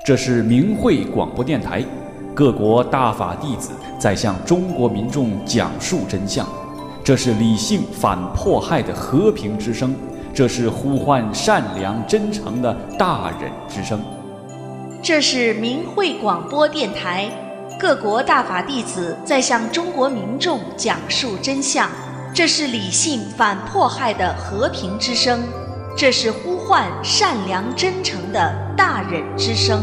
这是明慧广播电台，各国大法弟子在向中国民众讲述真相。这是理性反迫害的和平之声，这是呼唤善良真诚的大忍之声。 这是明慧广播电台，各国大法弟子在向中国民众讲述真相。这是理性反迫害的和平之声，这是呼唤善良真诚的大忍之声。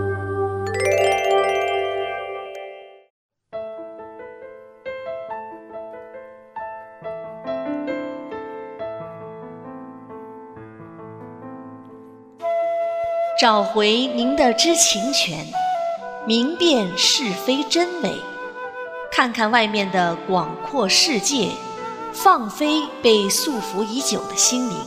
找回您的知情权，明辨是非真伪，看看外面的广阔世界，放飞被束缚已久的心灵。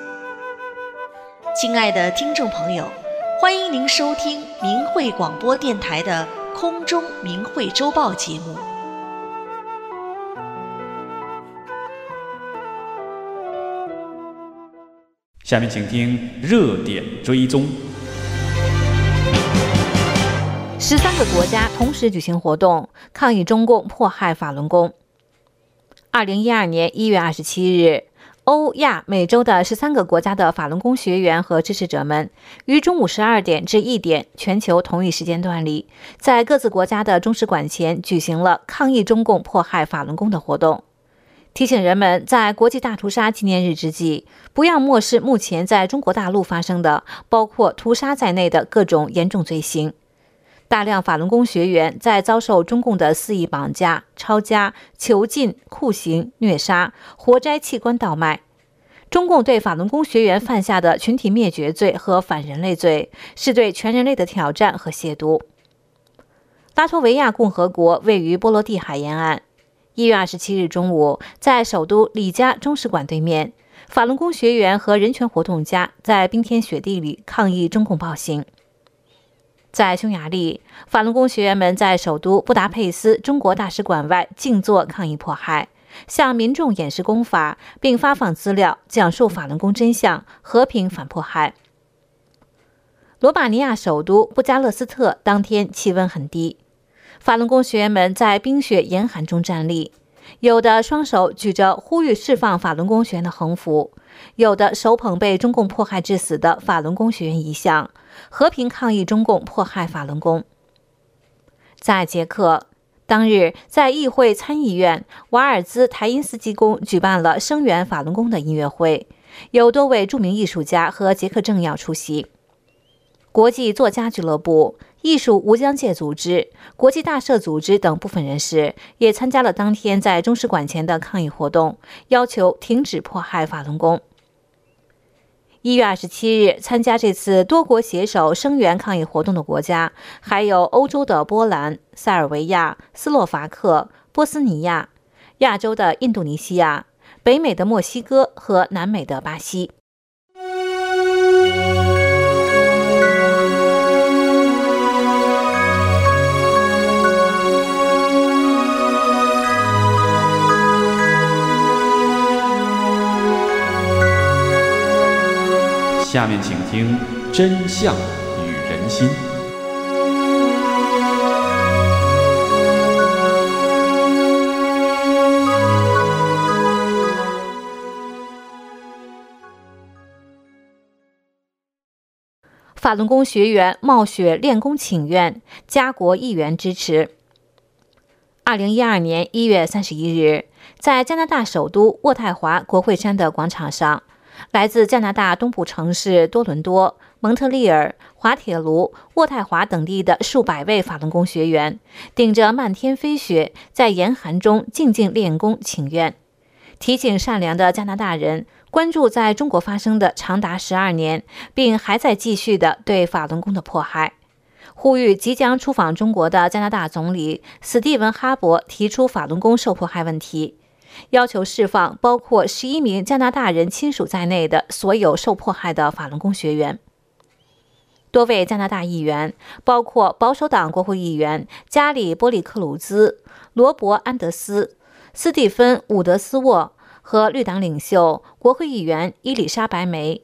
亲爱的听众朋友，欢迎您收听明慧广播电台的空中明慧周报节目。 下面请听热点追踪。 13个国家同时举行活动，抗议中共迫害法轮功。2012年1月27日，欧亚美洲的13个国家的法轮功学员和支持者们于中午12点至1点全球同一时间段里，在各自国家的中使馆前举行了抗议中共迫害法轮功的活动，提醒人们在国际大屠杀纪念日之际，不要漠视目前在中国大陆发生的包括屠杀在内的各种严重罪行。大量法轮功学员在遭受中共的肆意绑架、抄家、囚禁、酷刑、虐杀、活摘器官倒卖。中共对法轮功学员犯下的群体灭绝罪和反人类罪，是对全人类的挑战和亵渎。拉脱维亚共和国位于波罗的海沿岸。1月27日中午，在首都里加中使馆对面，法轮功学员和人权活动家在冰天雪地里抗议中共暴行。在匈牙利，法轮功学员们在首都布达佩斯中国大使馆外静坐抗议迫害，向民众演示功法，并发放资料，讲述法轮功真相，和平反迫害。罗马尼亚首都布加勒斯特当天气温很低，法轮功学员们在冰雪严寒中站立，有的双手举着呼吁释放法轮功学员的横幅，有的手捧被中共迫害致死的法轮功学员遗像，和平抗议中共迫害法轮功。在捷克，当日在议会参议院瓦尔兹台因斯基宫举办了声援法轮功的音乐会，有多位著名艺术家和捷克政要出席。国际作家俱乐部、艺术无疆界组织、国际大社组织等部分人士也参加了当天在中使馆前的抗议活动，要求停止迫害法轮功。1月27日，参加这次多国携手声援抗议活动的国家还有欧洲的波兰、塞尔维亚、斯洛伐克、波斯尼亚，亚洲的印度尼西亚，北美的墨西哥和南美的巴西。 下面请听真相与人心。 法轮功学员冒雪练功请愿，加国议员支持。2012年1月31日，在加拿大首都渥太华国会山的广场上，来自加拿大东部城市多伦多、蒙特利尔、滑铁卢、渥太华等地的数百位法轮功学员，顶着漫天飞雪，在严寒中静静练功请愿，提醒善良的加拿大人关注在中国发生的长达12年，并还在继续的对法轮功的迫害，呼吁即将出访中国的加拿大总理史蒂文·哈珀提出法轮功受迫害问题，要求释放包括11名加拿大人亲属在内的所有受迫害的法轮功学员。多位加拿大议员，包括保守党国会议员加里·波利克鲁兹、罗伯·安德斯、斯蒂芬·伍德斯沃和绿党领袖国会议员伊丽莎白·梅，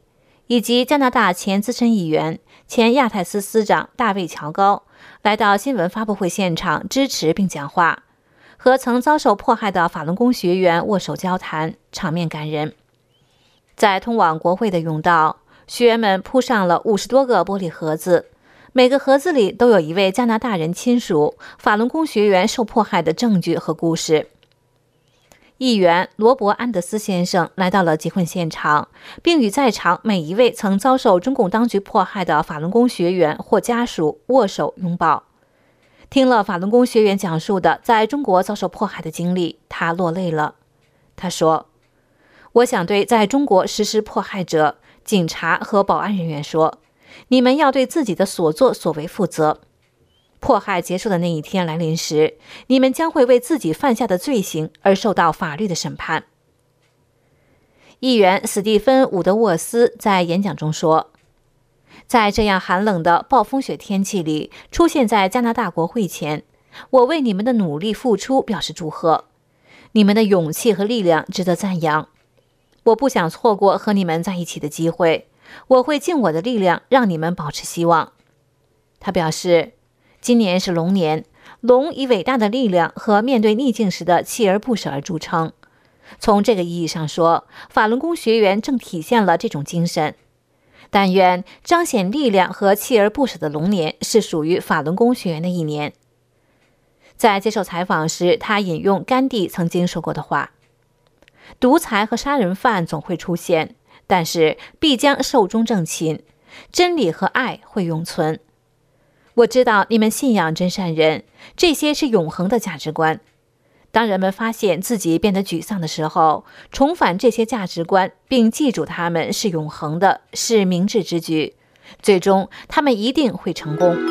以及加拿大前资深议员、前亚太司司长大卫·乔高来到新闻发布会现场支持并讲话，和曾遭受迫害的法轮功学员握手交谈，场面感人。在通往国会的甬道，学员们铺上了50多个玻璃盒子，每个盒子里都有一位加拿大人亲属法轮功学员受迫害的证据和故事。议员罗伯·安德斯先生来到了集会现场，并与在场每一位曾遭受中共当局迫害的法轮功学员或家属握手拥抱。听了法轮功学员讲述的在中国遭受迫害的经历，他落泪了。他说：“我想对在中国实施迫害者、警察和保安人员说，你们要对自己的所作所为负责。迫害结束的那一天来临时，你们将会为自己犯下的罪行而受到法律的审判。”议员史蒂芬·伍德沃斯在演讲中说：“在这样寒冷的暴风雪天气里出现在加拿大国会前，我为你们的努力付出表示祝贺。你们的勇气和力量值得赞扬。我不想错过和你们在一起的机会，我会尽我的力量让你们保持希望。”他表示，今年是龙年，龙以伟大的力量和面对逆境时的锲而不舍而著称。从这个意义上说，法轮功学员正体现了这种精神。但愿彰显力量和锲而不舍的龙年是属于法轮功学员的一年。在接受采访时，他引用甘地曾经说过的话：“独裁和杀人犯总会出现，但是必将寿终正寝，真理和爱会永存。我知道你们信仰真善人，这些是永恒的价值观。当人们发现自己变得沮丧的时候，重返这些价值观，并记住它们是永恒的，是明智之举。最终，他们一定会成功。”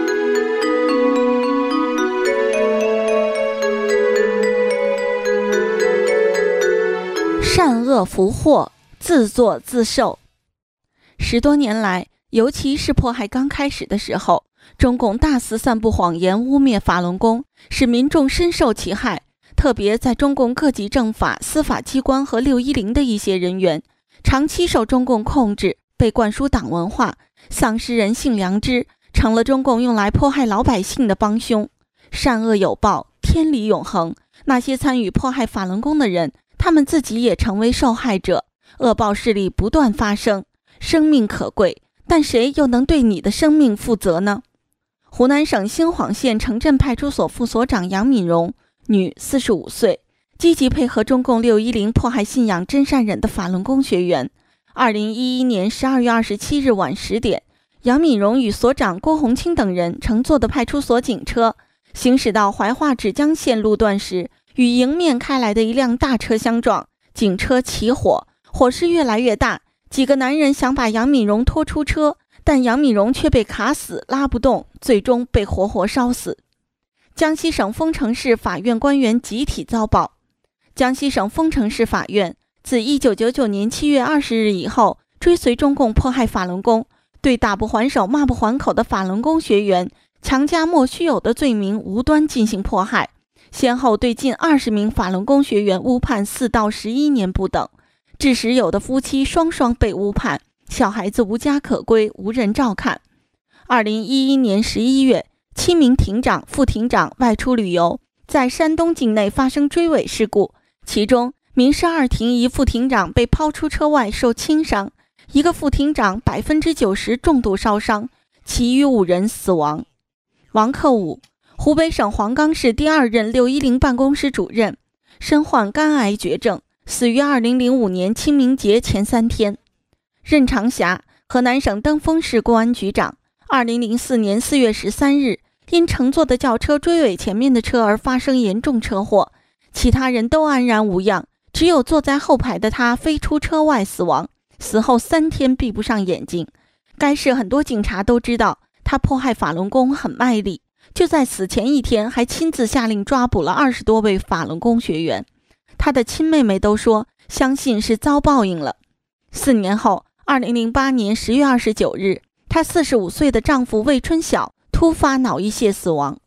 善恶福祸，自作自受。10多年来，尤其是迫害刚开始的时候，中共大肆散布谎言，污蔑法轮功，使民众深受其害。特别在中共各级政法、司法机关和610的一些人员，长期受中共控制，被灌输党文化，丧失人性良知，成了中共用来迫害老百姓的帮凶。善恶有报，天理永恒。那些参与迫害法轮功的人，他们自己也成为受害者，恶报势力不断发生。生命可贵，但谁又能对你的生命负责呢？湖南省兴晃县城镇派出所副所长杨敏荣，女，45岁，积极配合中共610迫害信仰真善忍的法轮功学员。2011年12月27日晚10点，杨敏荣与所长郭红清等人乘坐的派出所警车行驶到怀化芷江线路段时，与迎面开来的一辆大车相撞，警车起火，火势越来越大。几个男人想把杨敏荣拖出车，但杨敏荣却被卡死，拉不动，最终被活活烧死。江西省丰城市法院官员集体遭报。江西省丰城市法院自1999年7月20日以后，追随中共迫害法轮功，对打不还手骂不还口的法轮功学员强加莫须有的罪名，无端进行迫害，先后对近20名法轮功学员误判4到11年不等，致使有的夫妻双双被误判，小孩子无家可归，无人照看。2011年11月，7名庭长、副庭长外出旅游，在山东境内发生追尾事故，其中民事2庭1副庭长被抛出车外受轻伤，一个副庭长90%重度烧伤，其余5人死亡。王克武，湖北省黄冈市第2任610办公室主任，身患肝癌绝症，死于2005年清明节前3天。任长霞，河南省登封市公安局长，2004年4月13日，因乘坐的轿车追尾前面的车而发生严重车祸，其他人都安然无恙，只有坐在后排的他飞出车外死亡，死后3天闭不上眼睛。该市很多警察都知道他迫害法轮功很卖力，就在死前1天还亲自下令抓捕了20多位法轮功学员。他的亲妹妹都说相信是遭报应了。4年后，2008年10月29日，她45岁的丈夫魏春晓突发脑溢血死亡。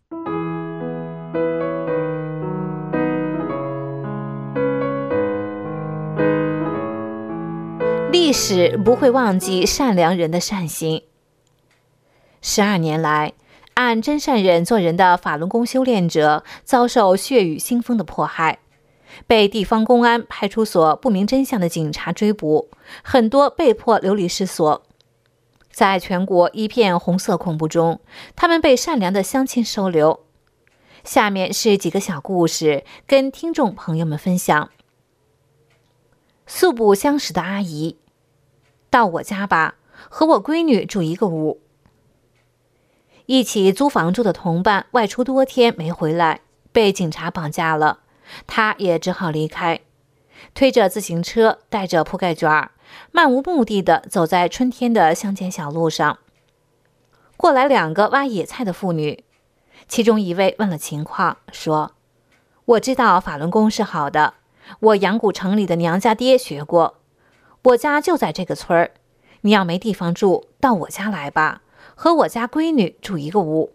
历历史不会忘记善良人的善行。12年来，按真善忍做人的法轮功修炼者遭受血雨腥风的迫害，被地方公安、派出所不明真相的警察追捕，很多被迫流离失所。在全国一片红色恐怖中，他们被善良的乡亲收留。下面是几个小故事，跟听众朋友们分享。素不相识的阿姨，到我家吧，和我闺女住一个屋。一起租房住的同伴外出多天没回来，被警察绑架了，他也只好离开，推着自行车，带着铺盖卷，漫无目的地走在春天的乡间小路上。过来2个挖野菜的妇女，其中一位问了情况，说：“我知道法轮功是好的，我阳谷城里的娘家爹学过，我家就在这个村儿，你要没地方住，到我家来吧，和我家闺女住一个屋。”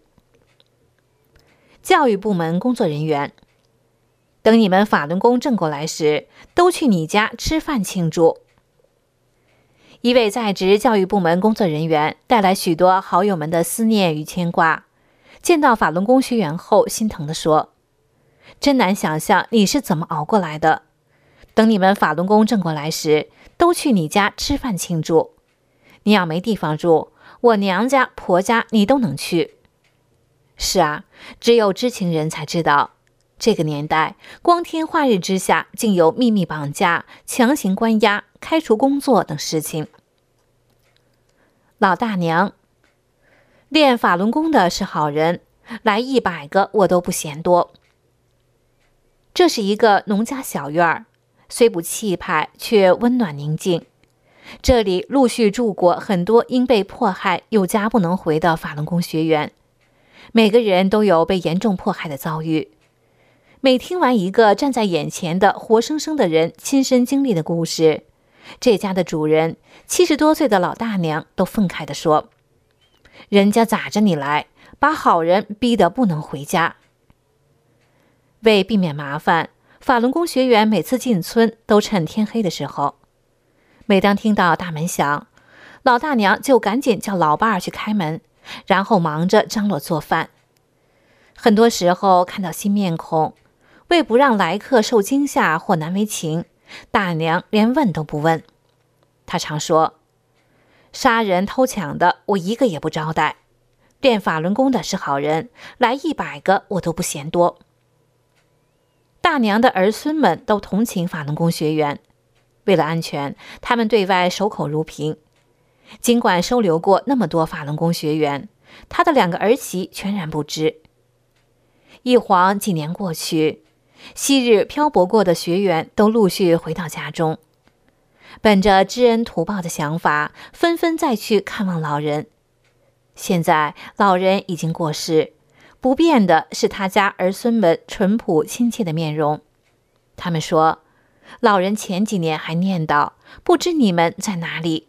教育部门工作人员，等你们法轮功正过来时，都去你家吃饭庆祝。一位在职教育部门工作人员带来许多好友们的思念与牵挂，见到法轮功学员后心疼地说：“真难想象你是怎么熬过来的。等你们法轮功正过来时，都去你家吃饭庆祝。你要没地方住，我娘家婆家你都能去。”是啊，只有知情人才知道，这个年代光天化日之下竟有秘密绑架、强行关押、开除工作等事情。老大娘，练法轮功的是好人，来100个我都不嫌多。这是一个农家小院儿，虽不气派，却温暖宁静。这里陆续住过很多因被迫害有家不能回的法轮功学员，每个人都有被严重迫害的遭遇。每听完一个站在眼前的活生生的人亲身经历的故事，这家的主人70多岁的老大娘都愤慨地说：“人家咋着你来，把好人逼得不能回家。”为避免麻烦，法轮功学员每次进村都趁天黑的时候。每当听到大门响，老大娘就赶紧叫老伴儿去开门，然后忙着张罗做饭。很多时候看到新面孔，为不让来客受惊吓或难为情，大娘连问都不问。她常说：“杀人偷抢的我一个也不招待，练法轮功的是好人，来100个我都不嫌多。”大娘的儿孙们都同情法轮功学员，为了安全，他们对外守口如瓶。尽管收留过那么多法轮功学员，他的2个儿媳全然不知。一晃几年过去，昔日漂泊过的学员都陆续回到家中，本着知恩图报的想法，纷纷再去看望老人。现在老人已经过世，不变的是他家儿孙们淳朴亲切的面容。他们说，老人前几年还念叨，不知你们在哪里。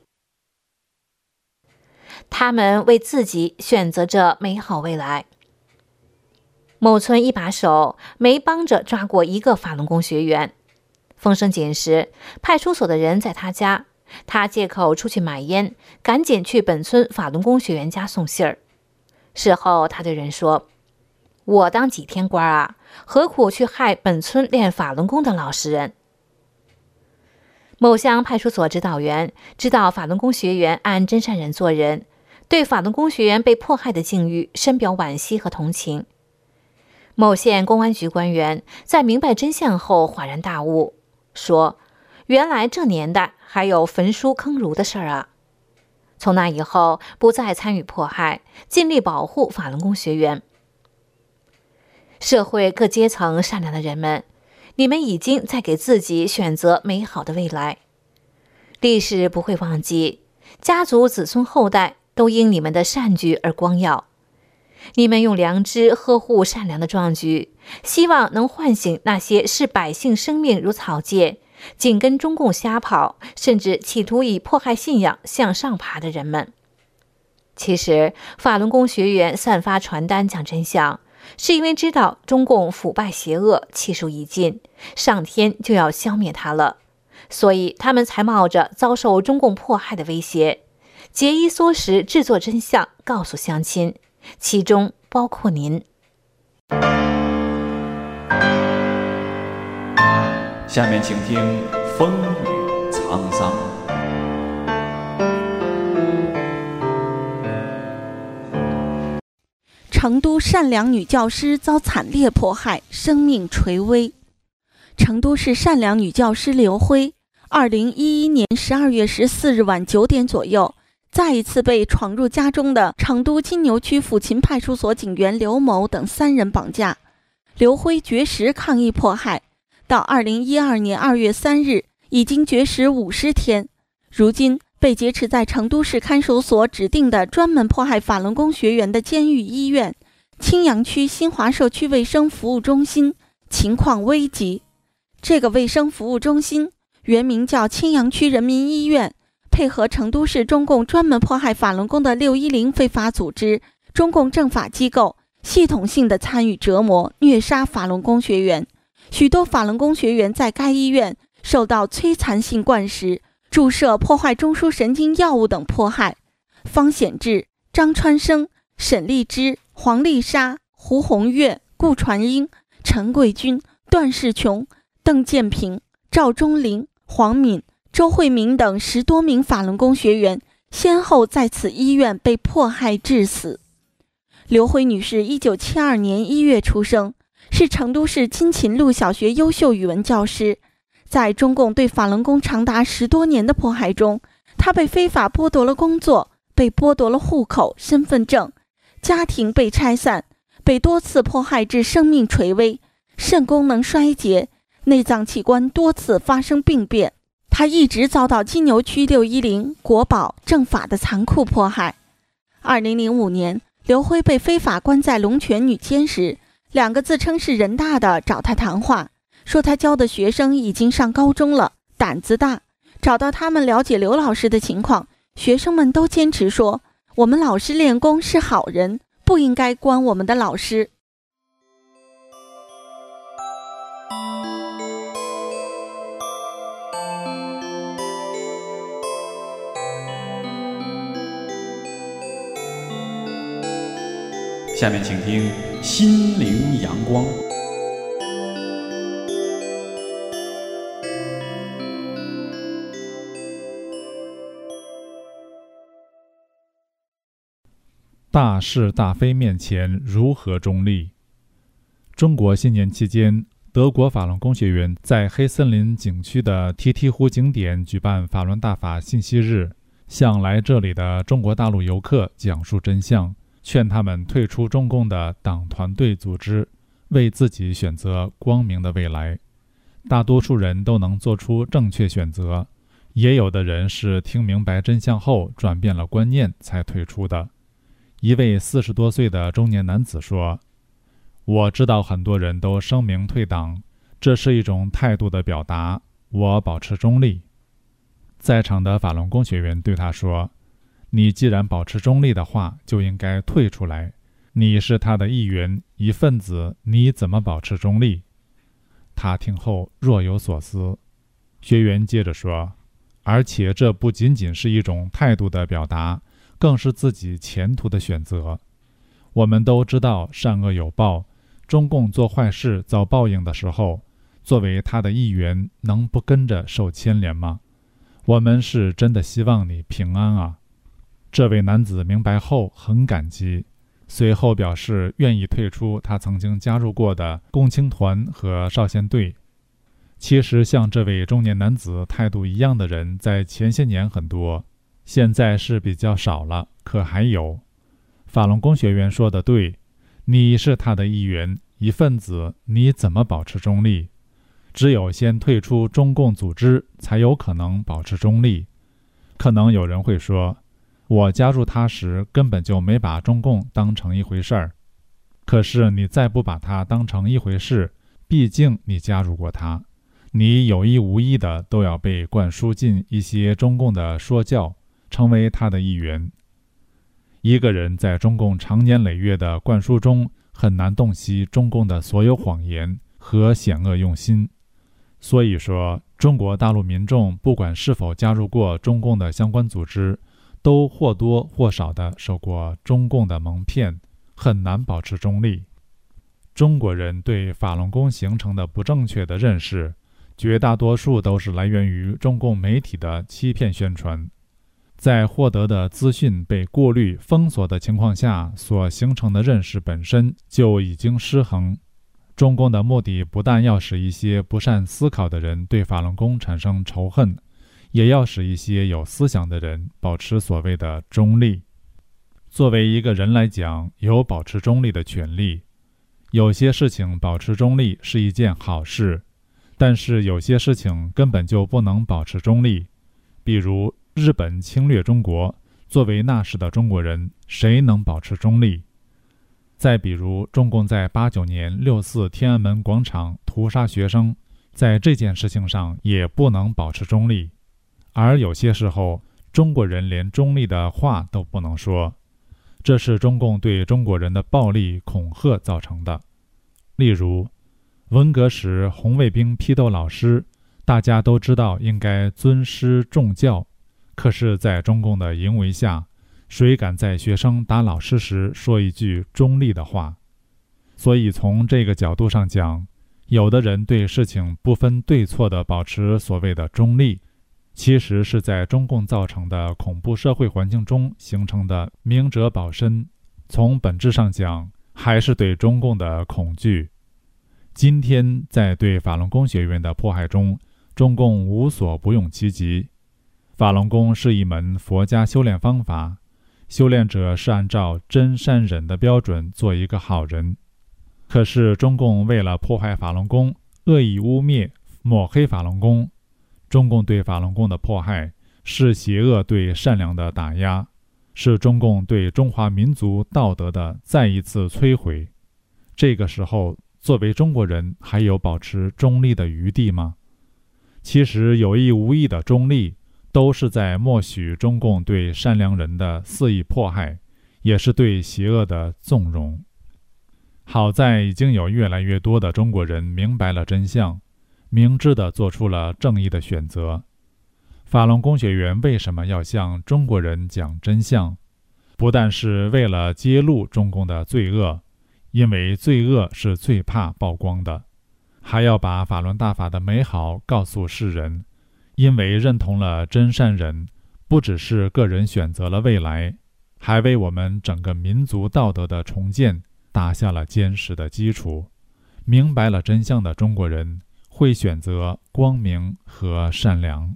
他们为自己选择着美好未来。某村一把手没帮着抓过一个法轮功学员，风声紧时，派出所的人在他家，他借口出去买烟，赶紧去本村法轮功学员家送信儿。事后他对人说：“我当几天官啊，何苦去害本村练法轮功的老实人？”某乡派出所指导员知道法轮功学员按真善忍做人，对法轮功学员被迫害的境遇深表惋惜和同情。某县公安局官员在明白真相后恍然大悟，说：“原来这年代还有焚书坑儒的事儿啊！”从那以后，不再参与迫害，尽力保护法轮功学员。社会各阶层善良的人们，你们已经在给自己选择美好的未来。历史不会忘记，家族子孙后代都因你们的善举而光耀。你们用良知呵护善良的壮举，希望能唤醒那些视百姓生命如草芥，紧跟中共瞎跑，甚至企图以迫害信仰向上爬的人们。其实，法轮功学员散发传单讲真相，是因为知道中共腐败邪恶，气数已尽，上天就要消灭它了， 所以他们才冒着遭受中共迫害的威胁，节衣缩食制作真相，告诉乡亲，其中包括您。 下面请听风雨沧桑。 成都善良女教师遭惨烈迫害，生命垂危。成都市善良女教师刘辉2011年12月14日晚9点左右，再一次被闯入家中的成都金牛区抚琴派出所警员刘某等3人绑架。刘辉绝食抗议迫害，到2012年2月3日已经绝食50天，如今被劫持在成都市看守所指定的专门迫害法轮功学员的监狱医院青羊区新华社区卫生服务中心，情况危急。这个卫生服务中心原名叫青羊区人民医院，配合成都市中共专门迫害法轮功的610非法组织、中共政法机构系统性的参与折磨、虐杀法轮功学员。许多法轮功学员在该医院受到摧残性灌食、注射破坏中枢神经药物等迫害。方显志、张川生、沈丽芝、黄丽莎、胡红月、顾传英、陈桂军、段世琼、邓建平、赵忠林、黄敏、周慧明等10多名法轮功学员先后在此医院被迫害致死。刘辉女士1972年1月出生，是成都市金勤路小学优秀语文教师。在中共对法轮功长达10多年的迫害中，她被非法剥夺了工作，被剥夺了户口、身份证，家庭被拆散，被多次迫害至生命垂危，肾功能衰竭，内脏器官多次发生病变。她一直遭到金牛区610、国保、政法的残酷迫害。2005年，刘辉被非法关在龙泉女监时，2个自称是人大的找她谈话，说他教的学生已经上高中了，胆子大。找到他们了解刘老师的情况，学生们都坚持说，我们老师练功是好人，不应该关我们的老师。 下面请听心灵阳光。 大是大非面前如何中立？中国新年期间，德国法轮功学员在黑森林景区的提提湖景点举办法轮大法信息日，向来这里的中国大陆游客讲述真相，劝他们退出中共的党团队组织，为自己选择光明的未来。大多数人都能做出正确选择，也有的人是听明白真相后转变了观念才退出的。一位40多岁的中年男子说，我知道很多人都声明退党，这是一种态度的表达，我保持中立。在场的法轮功学员对他说，你既然保持中立的话，就应该退出来，你是他的一员一份子，你怎么保持中立？他听后若有所思。学员接着说，而且这不仅仅是一种态度的表达，更是自己前途的选择。我们都知道善恶有报，中共做坏事遭报应的时候，作为他的一员，能不跟着受牵连吗？我们是真的希望你平安啊。这位男子明白后很感激，随后表示愿意退出他曾经加入过的共青团和少先队。其实像这位中年男子态度一样的人在前些年很多，现在是比较少了，可还有。法轮功学员说的对，你是他的一员一份子，你怎么保持中立？只有先退出中共组织，才有可能保持中立。可能有人会说，我加入他时根本就没把中共当成一回事儿。可是你再不把它当成一回事，毕竟你加入过他，你有意无意的都要被灌输进一些中共的说教，成为他的一员。一个人在中共长年累月的灌输中，很难洞悉中共的所有谎言和险恶用心。 所以说，中国大陆民众不管是否加入过中共的相关组织，都或多或少地受过中共的蒙骗，很难保持中立。中国人对法轮功形成的不正确的认识，绝大多数都是来源于中共媒体的欺骗宣传，在获得的资讯被过滤封锁的情况下所形成的认识本身就已经失衡。中共的目的不但要使一些不善思考的人对法轮功产生仇恨，也要使一些有思想的人保持所谓的中立。作为一个人来讲，有保持中立的权利。有些事情保持中立是一件好事，但是有些事情根本就不能保持中立。比如日本侵略中国，作为那时的中国人，谁能保持中立？再比如中共在89年6·4天安门广场屠杀学生，在这件事情上也不能保持中立。而有些时候，中国人连中立的话都不能说，这是中共对中国人的暴力恐吓造成的。例如文革时红卫兵批斗老师，大家都知道应该尊师重教，可是在中共的淫威下，谁敢在学生打老师时说一句中立的话？所以从这个角度上讲，有的人对事情不分对错地保持所谓的中立，其实是在中共造成的恐怖社会环境中形成的明哲保身，从本质上讲，还是对中共的恐惧。今天在对法轮功学院的迫害中，中共无所不用其极。法轮功是一门佛家修炼方法，修炼者是按照真善忍的标准做一个好人。可是中共为了破坏法轮功，恶意污蔑、抹黑法轮功，中共对法轮功的迫害是邪恶对善良的打压，是中共对中华民族道德的再一次摧毁。这个时候，作为中国人还有保持中立的余地吗？其实有意无意的中立，都是在默许中共对善良人的肆意迫害，也是对邪恶的纵容。好在已经有越来越多的中国人明白了真相，明智地做出了正义的选择。法轮功学员为什么要向中国人讲真相？不但是为了揭露中共的罪恶，因为罪恶是最怕曝光的，还要把法轮大法的美好告诉世人。因为认同了真善忍，不只是个人选择了未来，还为我们整个民族道德的重建打下了坚实的基础。明白了真相的中国人会选择光明和善良。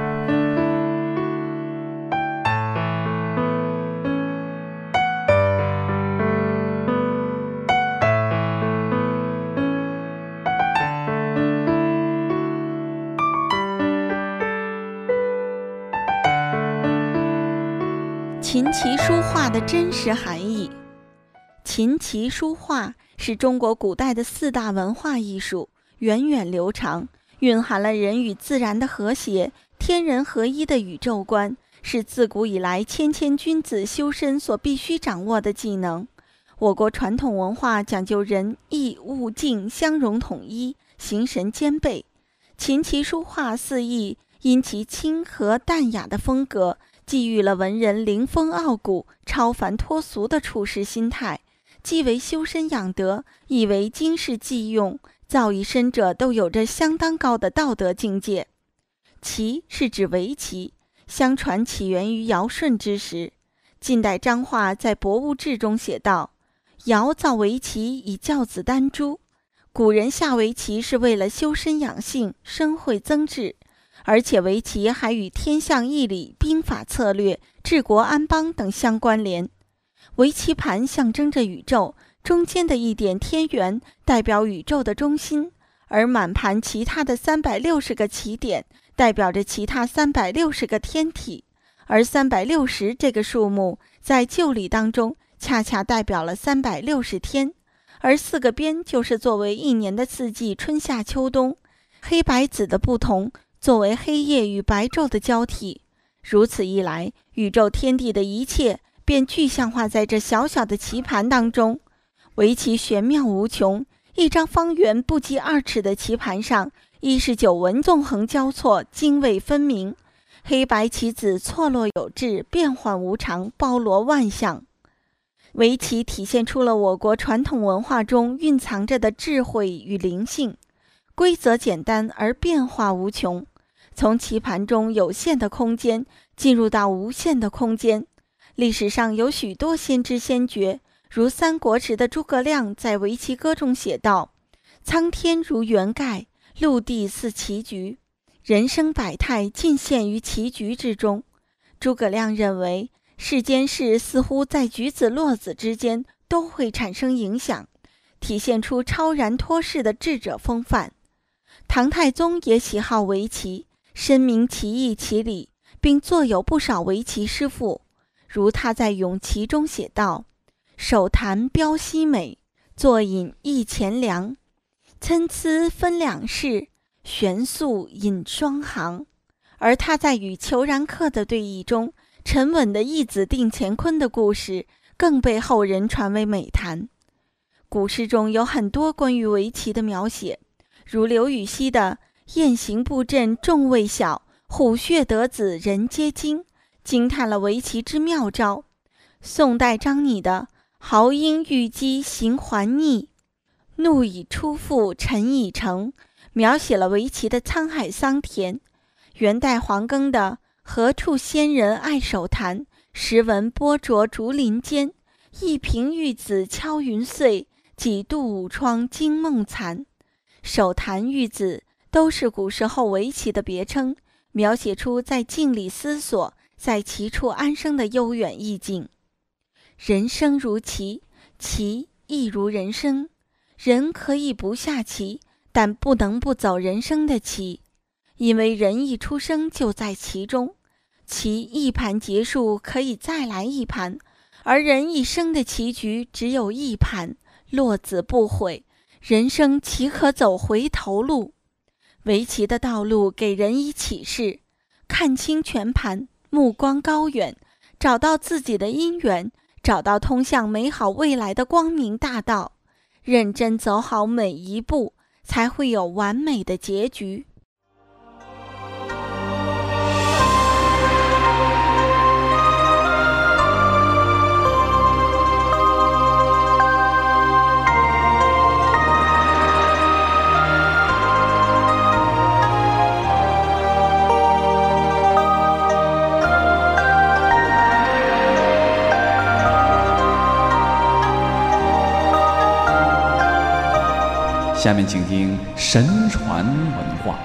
琴棋书画的真实含义。琴棋书画是中国古代的4大文化艺术，源远流长，蕴含了人与自然的和谐、天人合一的宇宙观，是自古以来谦谦君子修身所必须掌握的技能。我国传统文化讲究人义物境相融统一，形神兼备。琴棋书画4艺因其清和淡雅的风格，寄予了文人凌风傲骨、超凡脱俗的处世心态，既为修身养德，亦为经世济用，造诣深者都有着相当高的道德境界。棋是指围棋，相传起源于尧舜之时。近代张化在《博物志》中写道：尧造围棋以教子丹朱。古人下围棋是为了修身养性、生慧增智，而且围棋还与天象易理、兵法策略、治国安邦等相关联。围棋盘象征着宇宙，中间的一点天元代表宇宙的中心，而满盘其他的360个棋点代表着其他360个天体，而360这个数目在旧历当中恰恰代表了360天，而4个边就是作为一年的4季春夏秋冬，黑白紫的不同作为黑夜与白昼的交替。如此一来，宇宙天地的一切便具象化在这小小的棋盘当中。围棋玄妙无穷，一张方圆不及2尺的棋盘上， 一是九纹纵横交错，泾渭分明，黑白棋子错落有致，变幻无常，包罗万象。围棋体现出了我国传统文化中蕴藏着的智慧与灵性，规则简单而变化无穷，从棋盘中有限的空间进入到无限的空间。历史上有许多先知先觉，如三国时的诸葛亮在围棋歌中写道：苍天如圆盖，陆地似棋局，人生百态尽现于棋局之中。诸葛亮认为世间事似乎在举子落子之间都会产生影响，体现出超然脱世的智者风范。唐太宗也喜好围棋，深明棋艺棋理，并作有不少围棋诗赋，如他在《咏棋》中写道：手弹标西美，坐饮一钱粮，参差分两式，玄素引双行。而他在与裘然客的对弈中，沉稳的一子定乾坤的故事更被后人传为美谈。古诗中有很多关于围棋的描写，如刘禹锡的雁行布阵众未晓，虎穴得子人皆惊，惊叹了围棋之妙招。宋代张拟的豪英遇击行还逆，怒已出腹臣已成，描写了围棋的沧海桑田。元代黄庚的何处仙人爱手弹，时闻波浊竹林间，一平玉子敲云碎，几度午窗惊梦残。手弹玉子都是古时候围棋的别称，描写出在静里思索，在棋处安生的悠远意境。人生如棋，棋亦如人生。人可以不下棋，但不能不走人生的棋，因为人一出生就在棋中，棋一盘结束可以再来一盘，而人一生的棋局只有一盘，落子不悔，人生岂可走回头路？围棋的道路给人以启示，看清全盘，目光高远，找到自己的因缘，找到通向美好未来的光明大道，认真走好每一步，才会有完美的结局。 下面请听神传文化。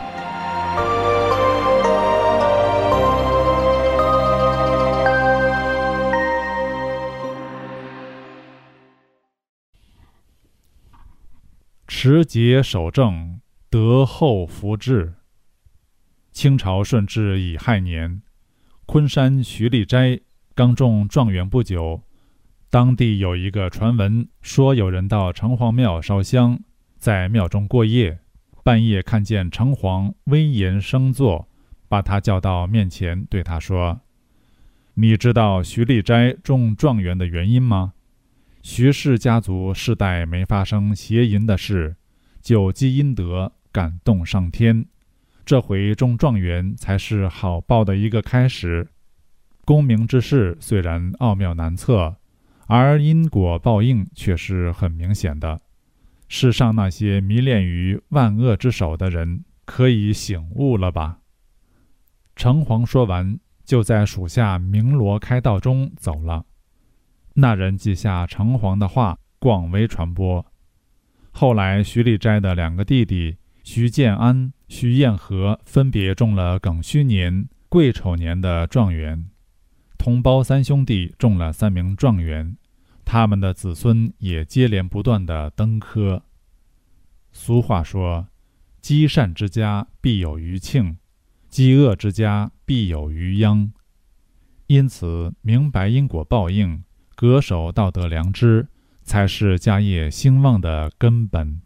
持节守正，德厚福至。清朝顺治乙亥年，昆山徐立斋刚中状元不久，当地有一个传闻，说有人到城隍庙烧香，在庙中过夜，半夜看见城隍威严升座，把他叫到面前，对他说：你知道徐立斋中状元的原因吗？徐氏家族世代没发生邪淫的事，久积阴德，感动上天，这回中状元才是好报的一个开始。功名之事虽然奥妙难测，而因果报应却是很明显的。世上那些迷恋于万恶之首的人，可以醒悟了吧？城隍说完，就在属下鸣锣开道中走了。那人记下城隍的话，广为传播。后来徐立斋的两个弟弟徐建安、徐彦和分别中了庚戌年、癸丑年的状元，同胞三兄弟中了3名状元，他们的子孙也接连不断地登科。俗话说，积善之家必有余庆，积恶之家必有余殃。因此，明白因果报应，恪守道德良知，才是家业兴旺的根本。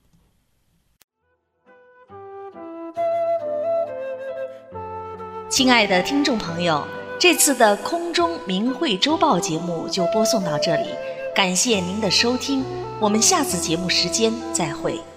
亲爱的听众朋友，这次的空中明慧周报节目就播送到这里，感谢您的收听，我们下次节目时间再会。